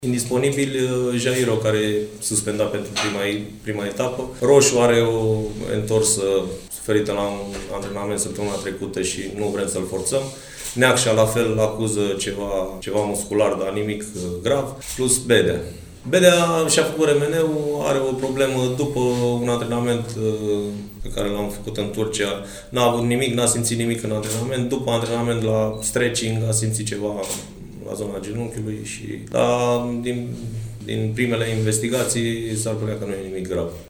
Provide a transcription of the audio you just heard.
Indisponibil Jairo, care e suspendat pentru prima etapă. Roșu are o întorsă suferită la un antrenament săptămâna trecută și nu vrem să-l forțăm. Neacșa la fel acuză ceva muscular, dar nimic grav, plus Bedea. Bedea și-a făcut remeneu, are o problemă după un antrenament pe care l-am făcut în Turcia. N-a avut nimic, n-a simțit nimic în antrenament. După antrenament la stretching a simțit ceva la zona genunchiului și din primele investigații s-ar părea că nu e nimic grav.